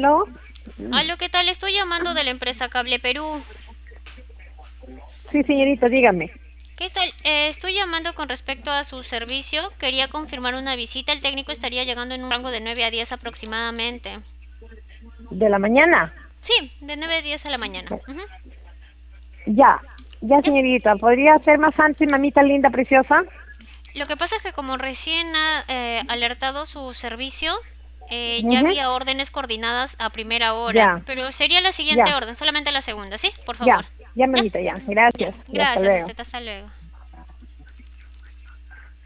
¿Aló? Aló, ¿qué tal? Estoy llamando de la empresa Cable Perú. Sí, señorita, dígame. ¿Qué tal? Estoy llamando con respecto a su servicio. Quería confirmar una visita. El técnico estaría llegando en un rango de 9 a 10 aproximadamente. ¿De la mañana? Sí, de 9 a 10 a la mañana. Ujú. Ya, ya, Ya. señorita. ¿Podría ser más antes, mamita linda, preciosa? Lo que pasa es que como recién ha alertado su servicio, ya Ujú. había órdenes coordinadas a primera hora, Ya, pero sería la siguiente ya, orden, solamente la segunda, ¿sí? Por ya, favor. ya, ¿Ya? mamita, ya. Ya. Gracias. Y hasta Gracias a luego. usted. Hasta luego.